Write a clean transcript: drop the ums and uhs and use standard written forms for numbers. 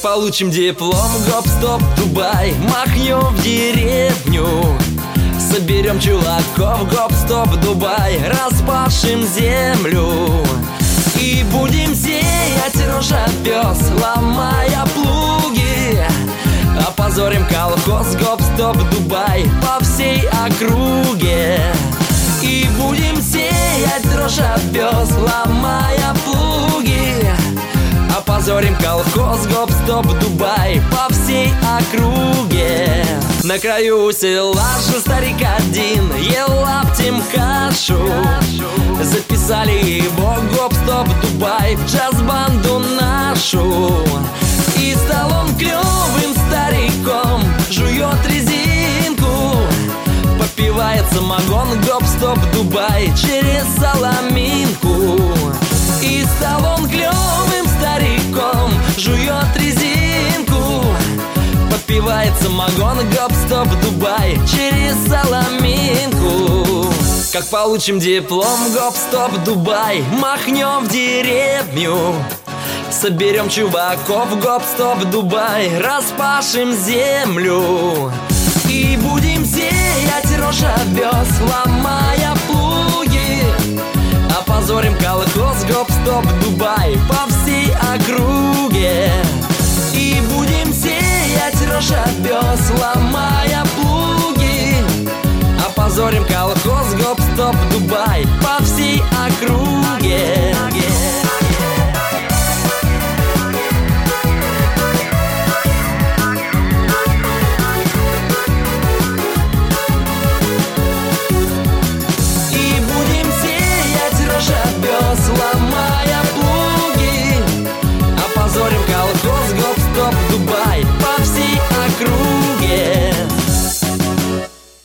получим диплом, гоп-стоп, Дубай, махнем в деревню. Соберем чуваков, гоп-стоп, Дубай, распашем землю. И будем сеять рожь-овес, ломая плуги. Опозорим колхоз, гоп-стоп, Дубай, по всей округе. И будем сеять рожь-овес, ломая плуги. Опозорим колхоз, гоп-стоп, Дубай, по всей округе. На краю села жил старик один, ел лаптем кашу. Записали его, гоп-стоп, Дубай, в джаз-банду нашу. И стал он клевым стариком, жует резинку, попивает самогон, гоп-стоп, Дубай, через соломинку. И стал он клевым стариком, жует резинку, попивает самогон, гоп-стоп, Дубай, через соломинку. Как получим диплом, гоп-стоп, Дубай, махнем в деревню. Соберем чуваков, гоп-стоп, Дубай, распашем землю. И будем сеять рожь-овес, ломая плуги. Опозорим колхоз, гоп-стоп, Дубай, по всей округе. И будем сеять рожь-овес, ломая плуги. Опозорим колхоз, гоп-стоп, Дубай, по всей округе.